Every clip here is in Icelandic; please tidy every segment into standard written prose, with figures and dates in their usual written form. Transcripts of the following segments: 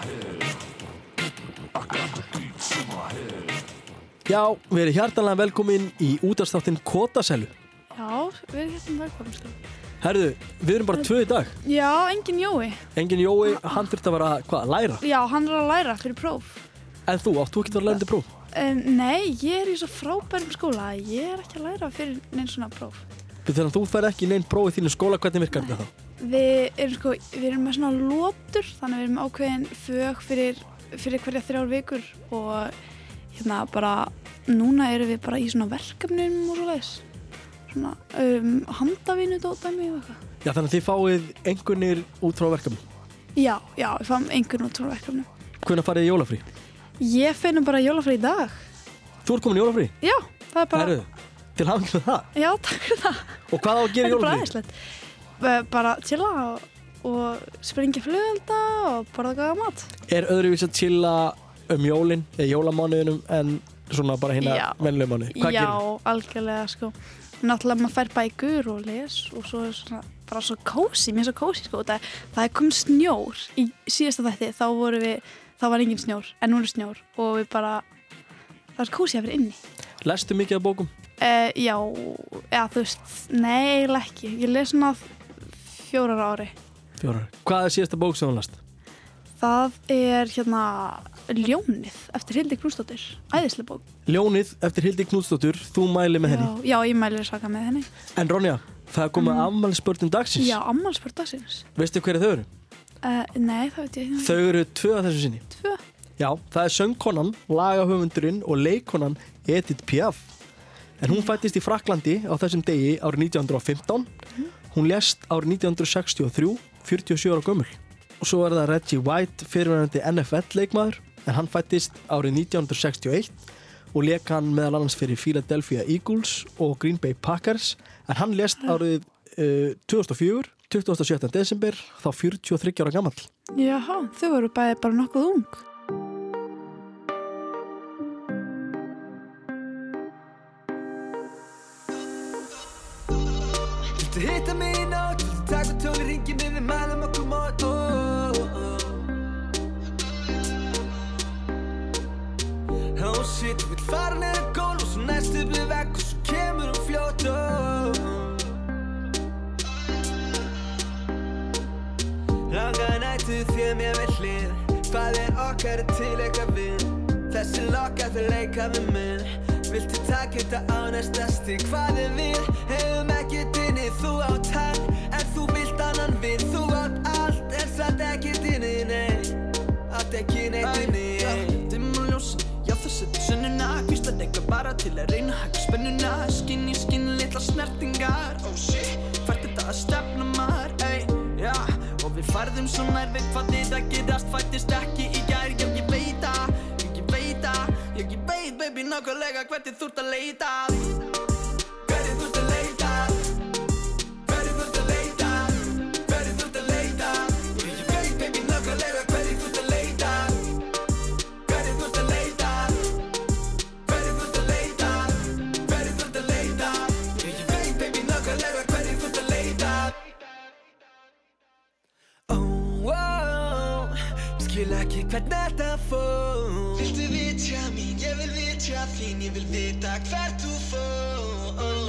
Já, við erum hjartanlega velkomin í útvarpsþáttinn Kotaselu. Já, við erum hérna velkomin. Herðu, við erum bara 2 í dag. Já, engin Jói. Engin Jói, hann þurfti að vera, læra? Já, hann er að læra fyrir próf. En þú, áttu ekki að vera lærandi próf? Nei, ég er í svo frábærum skóla. Ég er ekki að læra fyrir neinn svona próf. Þegar þú fær ekki neinn próf í þínu skóla, hvernig virkar þetta þá? Við erum með svona lotur, þannig við erum ákveðin fög fyrir hverja 3 vikur og hérna bara, núna erum við bara í svona verkefnum og svoleiðis. Svona handavinnu dæmi og eitthvað. Já, þannig að þið fáið einhvernir út frá verkefnum? Já, við fáum einhvern út frá verkefnum. Hvenær farið þið í jólafrí? Ég finnum bara jólafrí í dag. Þú ert komin í jólafrí? Já, það er bara... Herðu, til hamingju með það? Já, takk fyrir það. Og hvað á að gera í jólafrí? Það er bara æðislegt. Bara chilla og springa flugelda og borða góða mat. Er öðruvís að chilla jólin, eða jólamánuðinum en svona bara hérna venjulega mánuði? Hvað gerir? Já, algjörlega sko. Náttúrulega maður fær bækur og les og svo er svona bara svo kósí, mér er svo kósí sko. Það er komið snjór í síðasta þætti, þá var engin snjór, en nú er snjór og við bara, það er kósí að vera inni. Lestu mikið af bókum? Já, þú veist, nei, eiginlega ekki. Ég les svona 4 ári. 4 ári. Hvað er síðasta bók sem þú lest? Það er hérna Ljónið eftir Hildi Knútsdóttir, æðisleg bók. Ljónið eftir Hildi Knútsdóttir, þú mælir með henni? Já, ég mælir svaka með henni. En Ronja, það er komið afmælisbörn dagsins? Já, afmælisbörn dagsins. Veistu hverju þau eru? Nei, það veit ég ekki. Þau eru 2 að þessu sinni. 2? Já, það er söngkonan, lagahöfundurinn og leikkonan Edith Piaf. En hún fæddist í Frakklandi á þessum degi árið 1915. Hún lést árið 1963, 47 ára gömul. Og svo er það Reggie White, fyrrverandi NFL-leikmaður, en hann fæddist árið 1961 og lék hann meðal annars fyrir Philadelphia Eagles og Green Bay Packers, en hann lést árið 2004, 27. desember, þá 43 ára gamall. Jaha, þau voru bæði bara nokkuð ung. Viltu hitta mig í nótt, viltu taka tóli, ringi mig, við mælum okkur mót. Oh shit, þú vill fara niður gólf og svo næst upp við vegg og svo kemur hún fljótt. Langaði nættu því mér við hlið, hvað er okkar til eitthvað við? Þessi lokar fyrir leika við mig. Viltu taka þetta á næsta stig, hvað er við? Hefum ekkert inni, þú átt hann, en þú vilt annan við. Þú átt allt, en satt ekkert inni, nei. Átt ekki neitt inni, Dimm og ljós, já það setur sönnuna. Hvíslar eitthvað bara til að reyna að hækka spennuna. Skinn í skinn, litla snertingar. Oh shit, hvert þetta að stefna maður, já. Og við færðum svo nær við hvað þetta gerast. Fættist ekki í gær, já ég veit það. Ég veit, baby, nákvæmlega hvert þið þurft að leita. hverju þurft að leita? Hverju þurft að leita? Hverju þurft að leita? Ég veit, baby, nákvæmlega hverju þurft að leita. Hverju þurft að leita? Hverju þurft að leita? Hverju þurft að leita? Ég veit, baby, nákvæmlega hverju þurft að leita. Skil ekki hvern þetta fór. Viltu vitja mín, ég vil vitja þín. Ég vil vita hvert þú fór.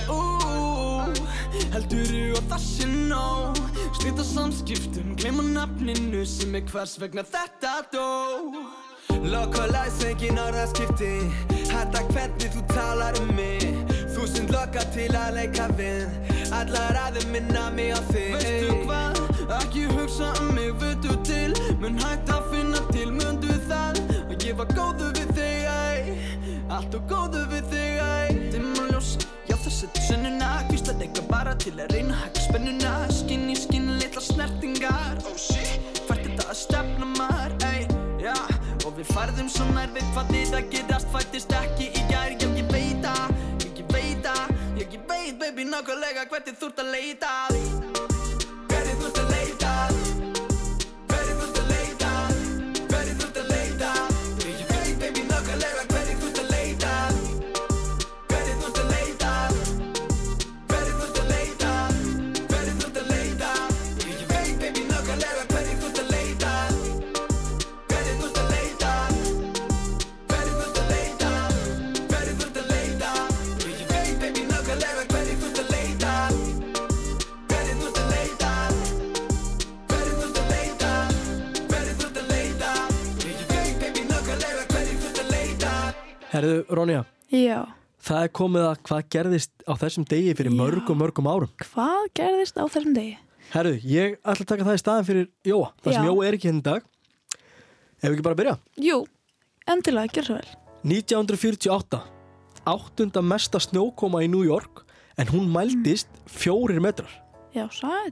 Heldurðu að það sé nóg? Slíta samskiptum, gleyma nafninu sem hvers vegna þetta dó. Lokk og læs, engin orðaskipti. Hata hvernig þú talar mig. 1000 lokkar til að leika við. Allar aðeins minna mig á þig. Veistu hvað? Ekki hugsa mig, veitu til. Mun hægt að finna til, mundu það. Og ég var góður við þig, allt og góður við þig, Dimm og ljós, já það setur sönnuna. Hvíslar eitthvað bara til að reyna að hækka spennuna. Skinn í skinn, litla snertingar. Oh shit, hvert þetta að stefna maður, já. Og við færðum svo nær við hvað þetta gerast. Fættist ekki í gær, já ég veit það. Ég veit, baby, nákvæmlega hvert þið þurft að leita. Hverju þurft að leita? Hverju þurft að leita? Hverju þurft að leita? Ég veit, baby, nákvæmlega hverju þurft að leita. Hverju þurft að leita? Hverju þurft að leita? Hverju þurft að leita? Ég veit, baby, nákvæmlega hverju þurft að leita. Herðu, Ronja, Já. það komið að hvað gerðist á þessum degi fyrir mörgum árum. Hvað gerðist á þessum degi? Herðu, ég ætla að taka það í staðin fyrir Jóa. Það sem Jóa ekki hérna í dag. Ef við ekki bara byrja? Jú, endilega, gjör svo vel. 1948, 8. mesta snjókoma í New York, en hún mældist 4 metrar. Já, sæll.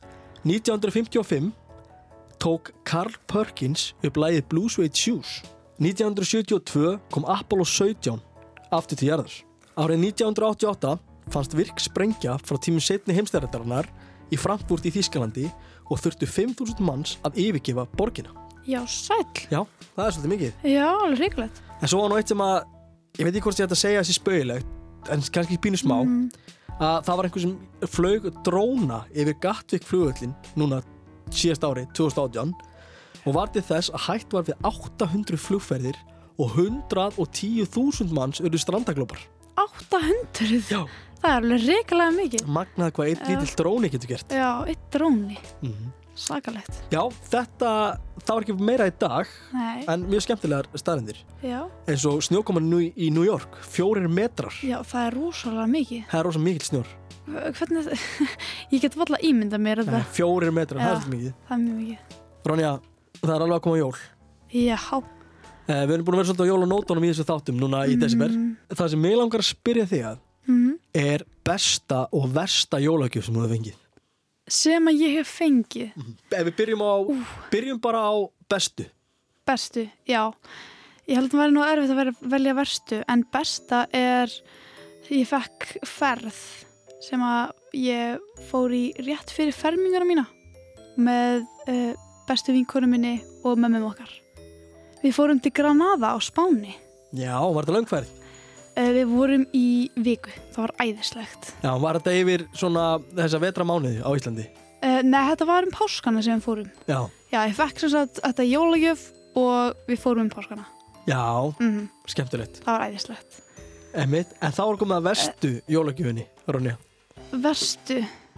1955 tók Carl Perkins upp lagið Blue Suede Shoes. 1972 kom Apollo 17 aftur til jarðar. Árið 1988 fannst virk sprengja frá tímum seinni heimsstyrjaldarinnar í Frankfurt í Þýskalandi og þurftu 5.000 manns að yfirgefa borgina. Já, sæll. Já, það er svolítið mikið. Já, alveg hrikalegt. En svo var nú eitt sem að, ég veit ekki hvort ég ætti að segja þessi spauðilegt, en kannski pínu smá, að það var einhver sem flög dróna yfir Gatwick flugvöllin núna síðast ári, 2018, og var til þess að hætt var við 800 flugferðir og 110.000 manns urðu strandaglópar. 800? Já. Það er alveg hrikalega mikið. Magnað hvað einn lítill dróni getur gert. Já, einn dróni. Sakalegt. Já, það var ekki meira í dag, Nei. en mjög skemmtilegar staðreyndir. Já. Eins og snjókoman í New York, 4 metrar. Já, það er rosalega mikið. Það er rosa mikill snjór. Hvernig, ég get alltaf ímyndað mér þetta. 4 metrar, það er Já. svolítið mikið. Það er mjög mikið. Ronja, það er alveg að koma jól. Já. Við erum búin að vera svolítið á jólanótunum í þessu þáttum núna í desember. Það sem mig langar að spyrja þig að er besta og versta jólagjöf sem þú hefur fengið. Sem að ég hef fengið. Ef við byrjum bara á bestu. Bestu, já. Ég held að það væri nú erfitt að velja verstu, en besta er, ég fekk ferð sem að ég fór í rétt fyrir ferminguna mína með bestu vinkonu minni og mömmum okkar. Við fórum til Granada á Spáni. Já, var þetta löngferð? Við vorum í viku, það var æðislegt. Já, var þetta yfir svona þessa vetramánuði á Íslandi? Nei, þetta var páskana sem við fórum. Já. Já, ég fekk sem sagt þetta jólagjöf og við fórum páskana. Já, skemmtilegt. Það var æðislegt. En þá var komið að verstu jólagjöfinni, Ronja. Verstu?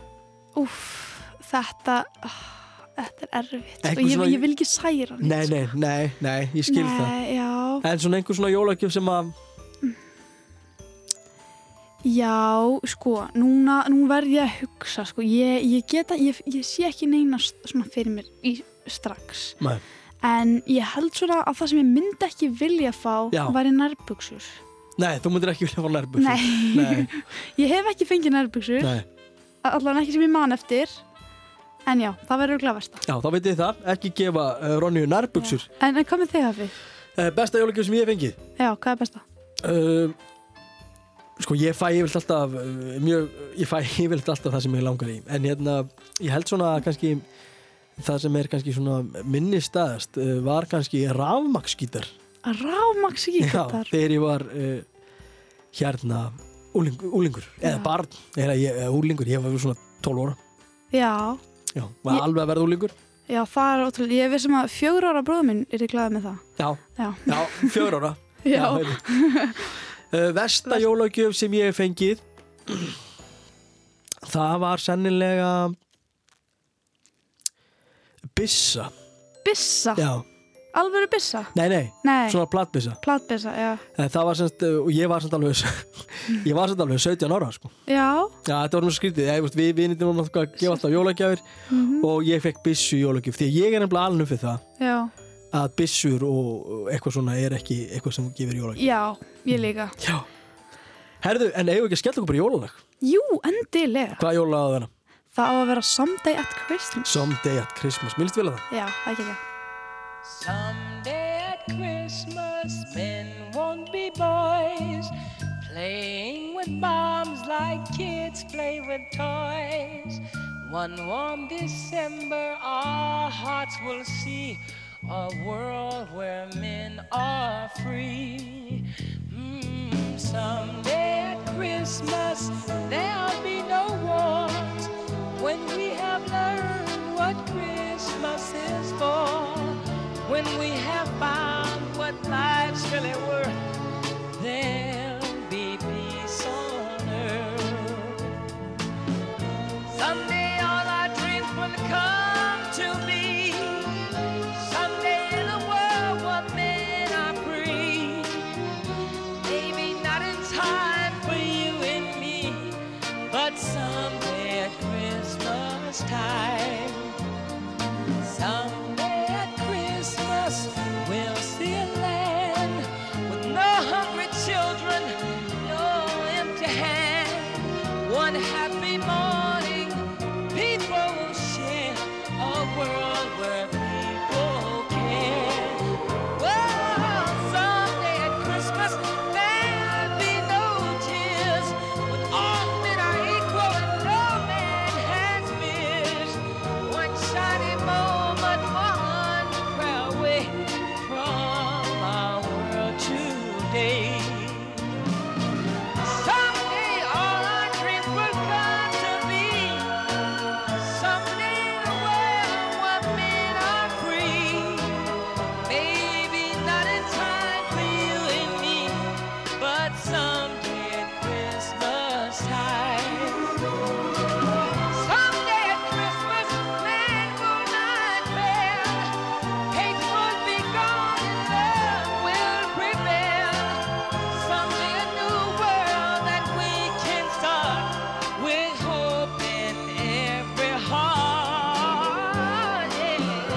Þetta er erfitt. Einhver Og svona- ég vil ekki særa neitt. Nei, ég skil það. Nei, já. En svona einhver svona jólagjöf sem að Já, sko, nú verð ég að hugsa, sko, ég sé ekki neina svona fyrir mér strax. Nei. En ég held svona að það sem ég myndi ekki vilja fá væri nærbuxur. Nei, þú myndir ekki vilja fá nærbuxur. Nei. Ég hef ekki fengið nærbuxur. Nei. Allavega ekki sem ég man eftir. En já, það verður örugglega versta. Já, þá veit ég það, ekki gefa Ronju nærbuxur. En hvað með þig, Hafi? Besta jólagjöf sem ég hef fengið? Já, hvað er besta? Sko, ég fæ yfirleitt alltaf það sem ég langar í. En ég held svona kannski, það sem er kannski svona minnisstæðast var kannski rafmagnsgítar. Rafmagnsgítar? Já, þegar ég var úlingur, eða barn, úlingur, ég var svona 12 ára. Já. Já, var alveg að verða úlingur. Já, það er ótrúlega, ég veist sem að 4 ára bróður minn er ég glaðið með það. Já, 4 ára. Já. Versta jólagjöf sem ég hef fengið, það var sennilega byssa. Byssa? Já. Alvöru byssa? Nei, svona platbyssa. Platbyssa, já. Það var semst, og ég var semst alveg 17 ára, sko. Já. Já, þetta var mjög skrítið. Við vinnitum vorum að gefa alltaf jólagjafir og ég fekk byssu jólagjöf því að ég er nefnilega alveg fyrir það. Já. Að byssur og eitthvað svona er ekki eitthvað sem gefur jólagjöf. Já, ég líka. Já. Herðu, en eigum við ekki að skella okkur bara jólalag? Jú, endilega. Hvað jólalag á það? Það á að vera Someday at Christmas. Someday at Christmas. Mér líst vel að það? Já, það ekki. Someday at Christmas, men won't be boys, playing with bombs like kids play with toys. One warm December, our hearts will see a world where men are free. Someday at Christmas, there'll be no wars when we have learned what Christmas is for. When we have found what life's really worth, there'll be peace on earth. Someday all our dreams will come to be. Someday in a world where men are free. time. Someday at Christmas we'll see a land with no hungry children, no empty hand. One happy morning, people will share a world where people care. Well, someday at Christmas there'll be no tears, when all men are equal and no man has fears. One shiny moment, one prayer away from our world today. Someday all our dreams will come to be. Someday a world where men are free. Maybe not in time for you and me, but someday at Christmas time. Someday at Christmas, man will not fail. Hate will be gone and love will prevail. Someday a new world that we can start with hope in every heart. Yeah.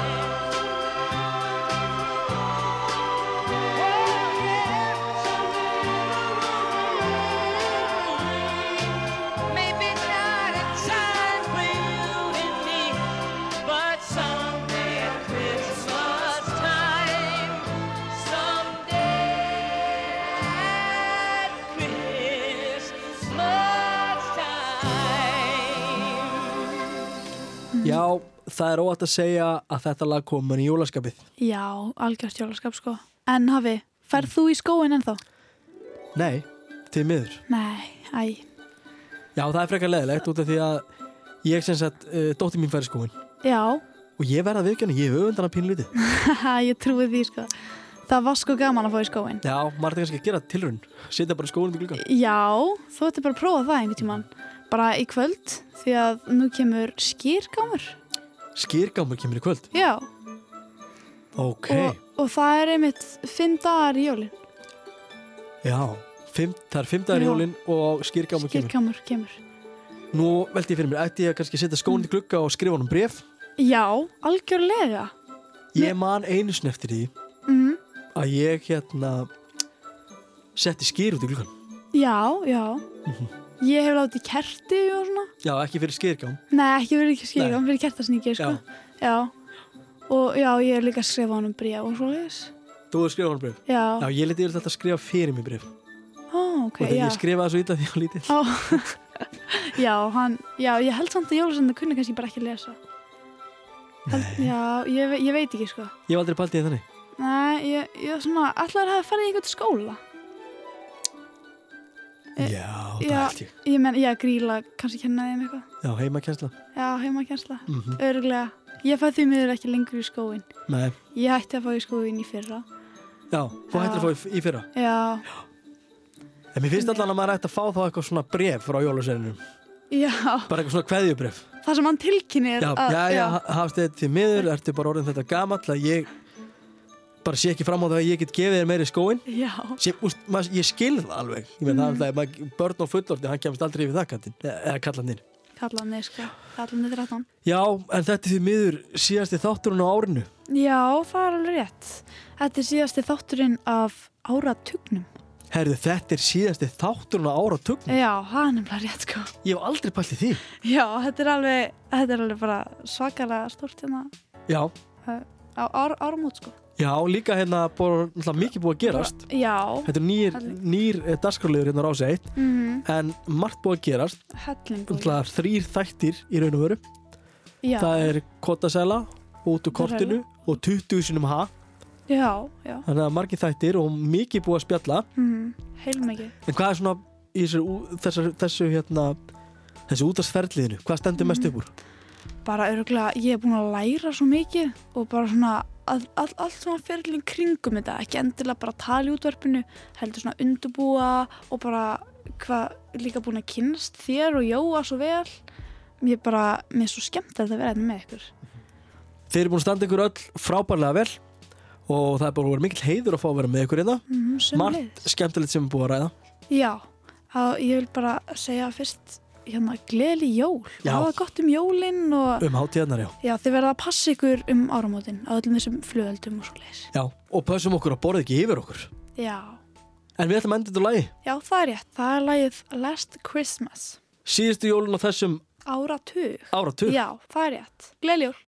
Maybe not in time for you and me, but someday at Christmas time. Someday at Christmas time. Já, það óvægt að segja að þetta lag kom í jólaskapið. Já, algjört jólaskap sko. En Hafi, ferð þú í skóinn ennþá? Nei, til miður. Nei, æ. Já, það er frekar leiðilegt út af því að ég sem sagt, dóttir mín fær í skóinn Já, og ég verð að viðurkenna, ég öfund hana pínlítið. ég trúi því sko. Það var sko gaman að fá í skóinn. Já, maður er kannski að gera tilraun, setja bara skóinn til gluggann. Já, þú ætti bara að prófa það einhvern tímann. Bara í kvöld, því að nú kemur skýrgámur. Skýrgámur kemur í kvöld. Já, Ok, og það er einmitt 5 dagar í jólin. já, það er 5 dagar í Já. jólin og skýrgámur kemur. Skýrgámur kemur. Nú veldi ég fyrir mér, ætti ég að kannski setja skóinn til glugga og skrifa honum bréf. Já, algjörlega. Ég man einu sinni eftir því Mm. að ég setti skýr út í gluggann. Já, já. Ég hef látið kerti og svona. Já, ekki fyrir skýrgám. Nei, ekki verið skýrgám, fyrir kertasníki, sko. Já. Og já, ég hef líka skrifað honum bréf og svoleiðis. Þú hefur skrifað honum bréf? Já. Já, ég leti alltaf að skrifa fyrir mig bréf. Ó, ok, Og þegar já. ég skrifaði svo illa því á lítill. Ó, já, ég held samt að jólasveina kunni kannski bara ekki lesa. Já, ég veit ekki, sko. Ég hef aldrei pælt í þannig. Nei, ég svona, allar hafa farið í einhvern skóla. Já, það Já, held ég. ég menn, já, Grýla, kannski kenna þeim eitthvað. Já, heimakensla. Já, heimakensla, Mhm. öruglega. Ég fæ því miður ekki lengur í skóinn. Nei, Ég hætti að fá í skóinn í fyrra. já, þú hættir að fá í fyrra. Já, En mér finnst allan að maður ætti að fá þá eitthvað svona bréf frá jólasveininum. já, Bara eitthvað svona kveðjubréf. það sem hann tilkynir. Já, hafst þetta til miður, ertu bara orðin þetta gamall að ég bara sé ekki fram á það að ég get gefið þér meiri skóinn. Já, Ég skil það alveg. Ég meina, það er börn og fullorðni, hann kemst aldrei yfir það kallinn, eða kallanir. kallanir, sko. Kallanir 13. Já, en þetta er því miður síðasti þátturinn á árinu. Já, það er alveg rétt. Þetta er síðasti þátturinn af áratugnum. Herðu, þetta er síðasti þátturinn á áratugnum. Já, það er nefnilega rétt, sko. Ég hef aldrei pælt í því. Já, þetta er alveg bara svakalega stórt hérna Já, á áramót, sko. já, líka hérna mikið búið að gerast. Já, Þetta er nýr dagskrárliður hérna á Rás 1, en margt búið að gerast. hellingur. 3 þættir í raun og veru. Já, Það er Kotasæla, út úr kortinu og 20 sinum ha. já, Þannig að margir þættir og mikið búið að spjalla. heilmikið. En hvað er svona í þessu útvarpsferliðinu? Hvað stendur mest upp úr? Bara örgulega, ég er búin að læra svo mikið og bara svona allt svona ferlinn kringum þetta, ekki endilega bara tala í útvarpinu, heldur svona undirbúa og bara hvað líka búin að kynnast þér og Jóa svo vel. Mér er svo skemmt að vera hérna með ykkur. Þeir eru búin að standa ykkur öll frábærlega vel og það er bara verið mikill heiður að fá að vera með ykkur hérna. Margt skemmtilegt sem er búið að ræða. Já, ég vil bara segja fyrst gleðileg jól. Já. Hafa það gott jólin og Hátíðarnar, já. já, þið verða að passa ykkur áramótin á öllum þessum flugöldum og svoleiðis. Já, og pössum okkur að borða ekki yfir okkur. Já. En við ætlum að enda þetta lagi. Já, það er rétt. Það er lagið Last Christmas. Síðustu jólin á þessum Áratug. áratug. Já, það er rétt. Gleðileg jól.